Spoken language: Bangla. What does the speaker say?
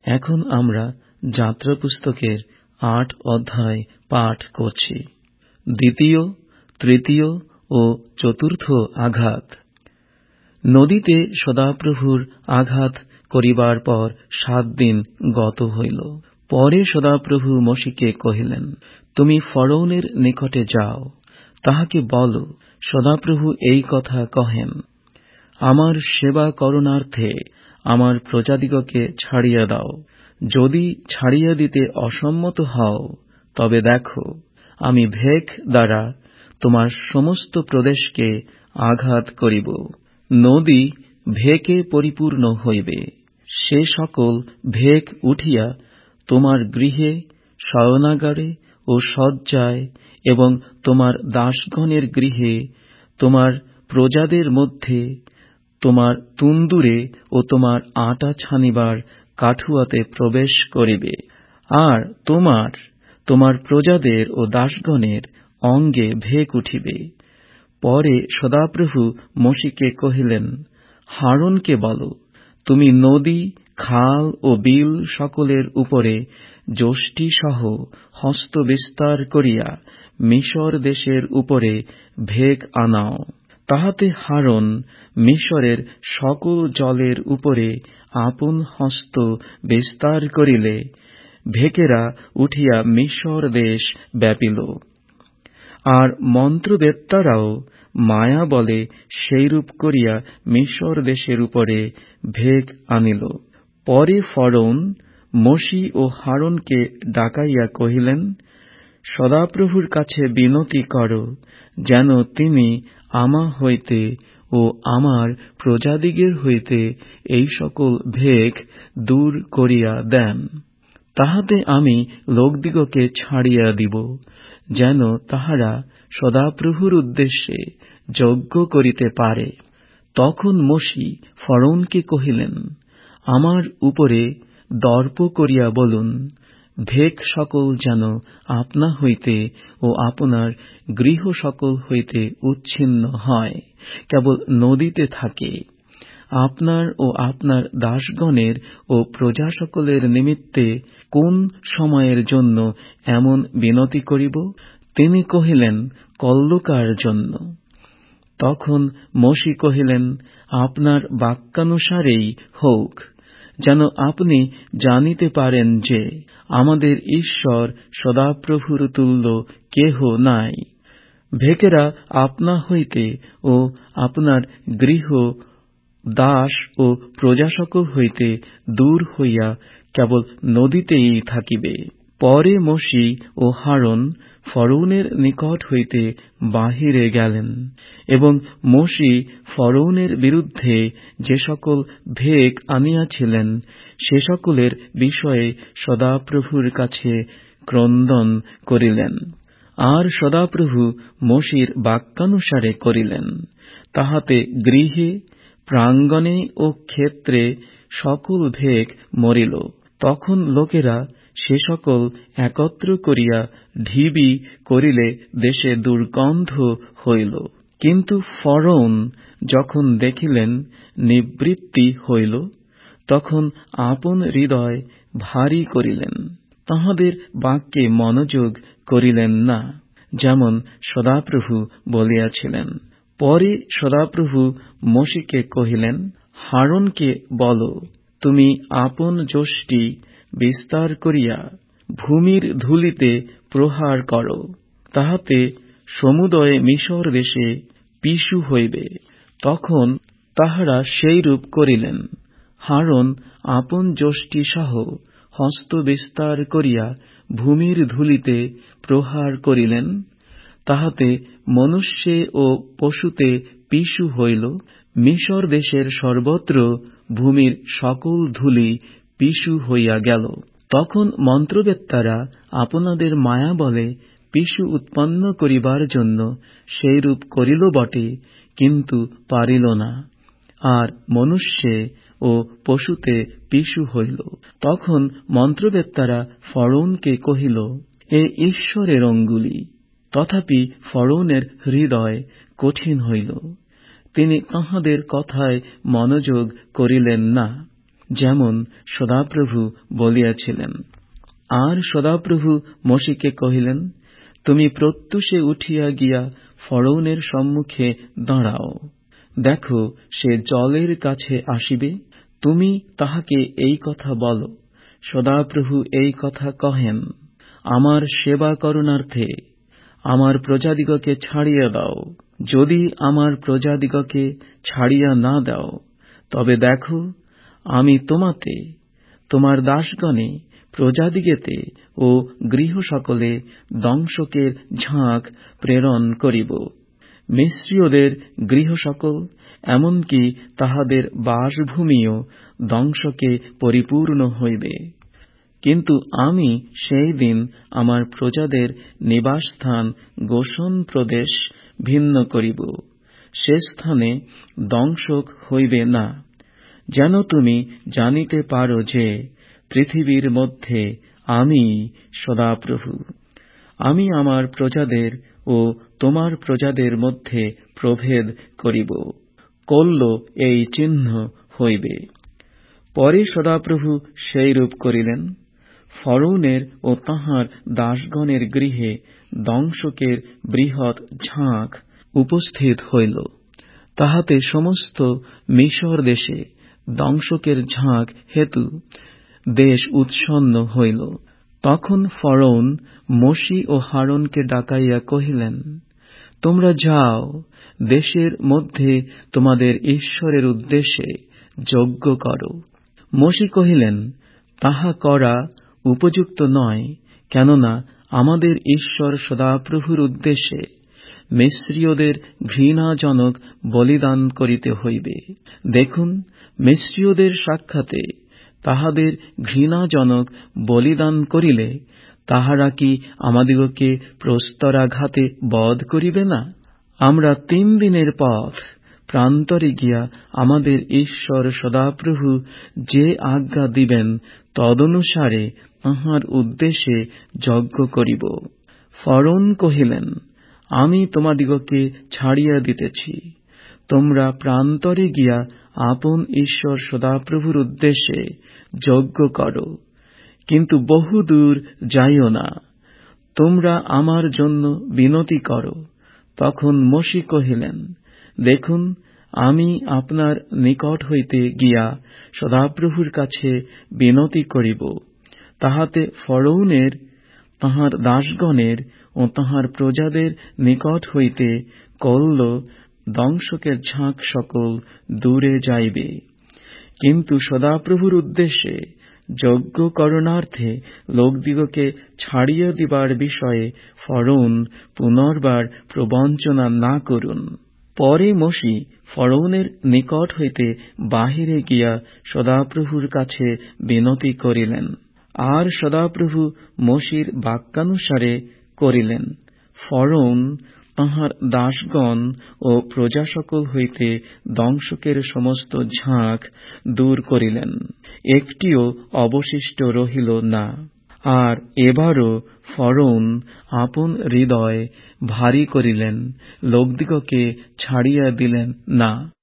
এখন আমরা যাত্রা পুস্তকের 8 অধ্যায় পাঠ করছি। দ্বিতীয়, তৃতীয় ও চতুর্থ আঘাত। নদীতে সদাপ্রভুর আঘাত করিবার পর 7 দিন গত হইল। পরে সদাপ্রভু মোশিকে কহিলেন, তুমি ফরৌনের নিকটে যাও, তাহাকে বল, সদাপ্রভু এই কথা কহেন, আমার সেবা করণার্থে আমার প্রজাদিগকে ছাড়িয়া দাও। যদি ছাড়িয়া দিতে অসম্মত হও, তবে দেখো, আমি ভেক দ্বারা তোমার সমস্ত প্রদেশকে আঘাত করিব। নদী ভেকে পরিপূর্ণ হইবে। সে সকল ভেক উঠিয়া তোমার গৃহে, শয়নাগারে ও শয্যায় এবং তোমার দাসগণের গৃহে, তোমার প্রজাদের মধ্যে, তোমার তুন্দুরে ও তোমার আটা ছানিবার কাঠুয়াতে প্রবেশ করিবে। আর তোমার প্রজাদের ও দাসগণের অঙ্গে ভেক উঠিবে। পরে সদাপ্রভু মোশিকে কহিলেন, হারুনকে বল, তুমি নদী, খাল ও বিল সকলের উপরে যষ্টিসহ হস্ত বিস্তার করিয়া মিশর দেশের উপরে ভেক আনাও। তাহাতে হারুন মিশরের সকল জলের উপরে আপন হস্ত বিস্তার করিলে ভেকেরা উঠিয়া মিশর দেশ ব্যাপিল। আর মন্ত্রবেত্তারাও মায়া বলে সেইরূপ করিয়া মিশর দেশের উপরে ভেক আনিল। পরে ফরৌন মোশি ও হারুনকে ডাকাইয়া কহিলেন, সদাপ্রভুর কাছে বিনতি কর, যেন তিনি আমা হইতে ও আমার প্রজাদিগের হইতে এই সকল ভেক দূর করিয়া দেন। তাহাতে আমি লোকদিগকে ছাড়িয়া দিব, যেন তাহারা সদাপ্রভুর উদ্দেশ্যে যজ্ঞ করিতে পারে। তখন মোশি ফরৌনকে কহিলেন, আমার উপরে দর্প করিয়া বলুন, ভেক সকল যেন আপনা হইতে ও আপনার গৃহ সকল হইতে উচ্ছিন্ন হয়, কেবল নদীতে থাকে। আপনার ও আপনার দাসগণের ও প্রজা সকলের নিমিত্তে কোন সময়ের জন্য এমন বিনতি করিব? তিনি কহিলেন, কল্লোকার জন্য। তখন মোশি কহিলেন, আপনার বাক্যানুসারেই হোক, যেন আপনি জানিতে পারেন যে আমাদের ঈশ্বর সদাপ্রভুর তুল্য কেহ নাই। ভেকেরা আপনা হইতে ও আপনার গৃহ, দাস ও প্রজা সকল হইতে দূর হইয়া কেবল নদীতেই থাকিবে। পরে মোশি ও হারুন ফরৌনের নিকট হইতে বাহিরে গেলেন, এবং মোশি ফরৌনের বিরুদ্ধে যে সকল ভেক আনিয়াছিলেন সে সকলের বিষয়ে সদাপ্রভুর কাছে ক্রন্দন করিলেন। আর সদাপ্রভু মোশির বাক্যানুসারে করিলেন। তাহাতে গৃহে, প্রাঙ্গণে ও ক্ষেত্রে সকল ভেক মরিল। তখন লোকেরা সে সকল একত্র করিয়া ঢিবি করিলে দেশে দুর্গন্ধ হইল। কিন্তু ফরৌন যখন দেখিলেন নিবৃত্তি হইল, তখন আপন হৃদয় ভারী করিলেন, তাহাদের বাক্যে মনোযোগ করিলেন না, যেমন সদাপ্রভু বলিয়াছিলেন। পরে সদাপ্রভু মোশিকে কহিলেন, হারুনকে বল, তুমি আপন যষ্টি বিস্তার করিয়া ভূমির ধূলিতে প্রহার কর, তাহাতে সমুদয় মিশর দেশে পিশু হইবে। তখন তাহারা সেইরূপ করিলেন। হারুন আপন যষ্টি সহ হস্ত বিস্তার করিয়া ভূমির ধূলিতে প্রহার করিলেন, তাহাতে মনুষ্যে ও পশুতে পিশু হইল। মিশর দেশের সর্বত্র ভূমির সকল ধূলি পিশু হইয়া গেল। তখন মন্ত্রবেত্তারা আপনাদের মায়া বলে পিশু উৎপন্ন করিবার জন্য সেইরূপ করিল বটে, কিন্তু পারিল না, আর মনুষ্যে ও পশুতে পিশু হইল। তখন মন্ত্রবেত্তারা ফরৌনকে কহিল, এ ঈশ্বরের অঙ্গুলি। তথাপি ফরৌনের হৃদয় কঠিন হইল, তিনি তাহাদের কথায় মনোযোগ করিলেন না। যেমন সদাপ্রভু বলিয়াছিলেন। আর সদাপ্রভু মোশিকে কহিলেন, তুমি প্রত্যুষে উঠিয়া গিয়া ফড়ৌনের সম্মুখে দাঁড়াও। দেখো, সে জলের কাছে আসিবে, তুমি তাহাকে এই কথা বলো, সদাপ্রভু এই কথা কহেন, আমার সেবা করণার্থে আমার প্রজাদিগকে ছাড়িয়া দাও। যদি আমার প্রজাদিগকে ছাড়িয়া না দাও, তবে দেখো, আমি তোমাতে, তোমার দাসগণে, প্রজাদিগেতে ও গৃহ সকলে দংশকের ঝাঁক প্রেরণ করিব। মিস্রীয়দের গৃহ সকল, এমনকি তাহাদের বাসভূমিও দংশকে পরিপূর্ণ হইবে। কিন্তু আমি সেই দিন আমার প্রজাদের নিবাসস্থান গোশন প্রদেশ ভিন্ন করিব, সে স্থানে দংশক হইবে না, যেন তুমি জানিতে পারো যে পৃথিবীর মধ্যে আমি সদাপ্রভু। আমি আমার প্রজাদের ও তোমার প্রজাদের মধ্যে প্রভেদ করিব, কল্য এই চিহ্ন হইবে। পরে সদাপ্রভু সেইরূপ করিলেন। ফড়ৌনের ও তাঁহার দাসগণের গৃহে দংশকের বৃহৎ ঝাঁক উপস্থিত হইল। তাহাতে সমস্ত মিশর দেশে দংশকের ঝাঁক হেতু দেশ উৎসন্ন হইল। তখন ফড়ৌন মোশি ও হারুনকে ডাকাইয়া কহিলেন, তোমরা যাও, দেশের মধ্যে তোমাদের ঈশ্বরের উদ্দেশ্যে যজ্ঞ করো। মোশি কহিলেন, তাহা করা উপযুক্ত নয়, কেননা আমাদের ঈশ্বর সদাপ্রভুর উদ্দেশ্যে মিস্রীয়দের ঘৃণাজনক বলিদান করিতে হইবে। দেখুন, মিস্রীয়দের সাক্ষাতে তাহাদের ঘৃণাজনক বলিদান করিলে তাহারা কি আমাদিগকে প্রস্তরাঘাতে বধ করিবে না? আমরা 3 দিনের পথ প্রান্তরে গিয়া আমাদের ঈশ্বর সদাপ্রভু যে আজ্ঞা দিবেন তদনুসারে তাঁহার উদ্দেশ্যে যজ্ঞ করিব। ফড়ৌন কহিলেন, আমি তোমাদিগকে ছাড়িয়া দিতেছি, তোমরা প্রান্তরে গিয়া আপন ঈশ্বর সদাপ্রভুর উদ্দেশ্যে যজ্ঞ করো, কিন্তু বহুদূর যাইও না, তোমরা আমার জন্য বিনতি করো। তখন মোশি কহিলেন, দেখুন, আমি আপনার নিকট হইতে গিয়া সদাপ্রভুর কাছে বিনতি করিব, তাহাতে ফড়ৌনের, তাঁহার দাসগণের ও তাঁহার প্রজাদের নিকট হইতে কল্য দংশকের ঝাঁক সকল দূরে যাইবে। কিন্তু সদাপ্রভুর উদ্দেশ্যে যজ্ঞ করণার্থে লোকদিগকে ছাড়িয়া দিবার বিষয়ে ফড়ৌন পুনর্বার প্রবঞ্চনা না করুন। পরে মোশি ফড়ৌনের নিকট হইতে বাহিরে গিয়া সদাপ্রভুর কাছে বিনতি করিলেন। আর সদাপ্রভু মোশির বাক্যানুসারে করিলেন। ফড়ৌন তাঁহার দাসগণ ও প্রজা সকল হইতে দংশকের সমস্ত ঝাঁক দূর করিলেন, একটিও অবশিষ্ট রহিল না। আর এবারও ফড়ৌন আপন হৃদয় ভারী করিলেন, লোকদিগকে ছাড়িয়া দিলেন না।